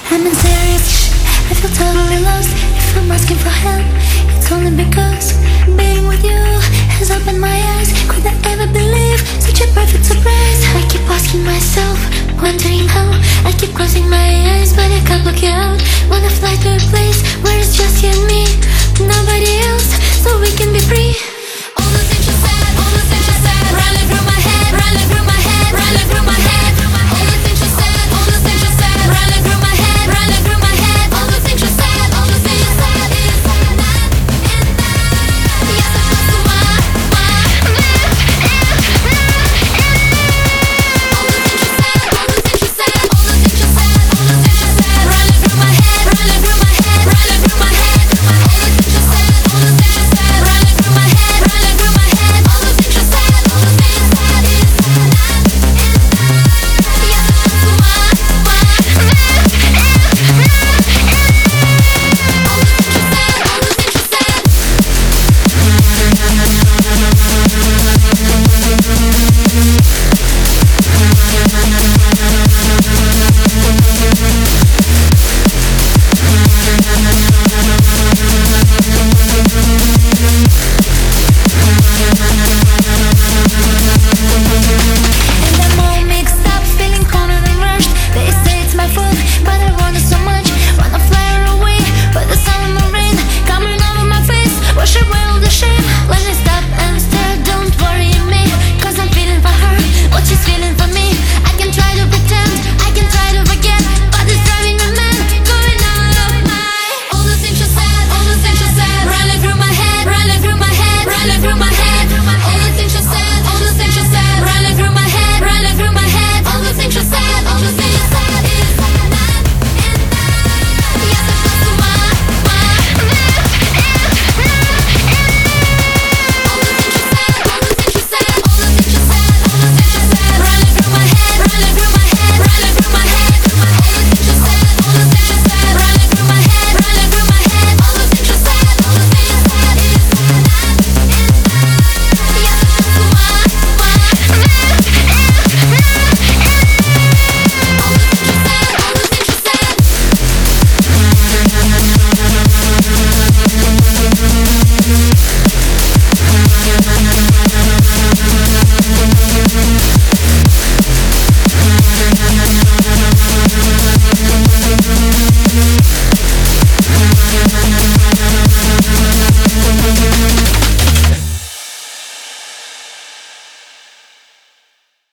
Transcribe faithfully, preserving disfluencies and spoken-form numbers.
I'm in serious, I feel totally lost. If I'm asking for help, it's only because being with you has opened my eyes. Could I ever believe such a perfect surprise? I keep asking myself, wondering how. I keep closing my eyes, but I can't block you out. Wanna fly to a place where it's just you and me, nobody else, so we can be free.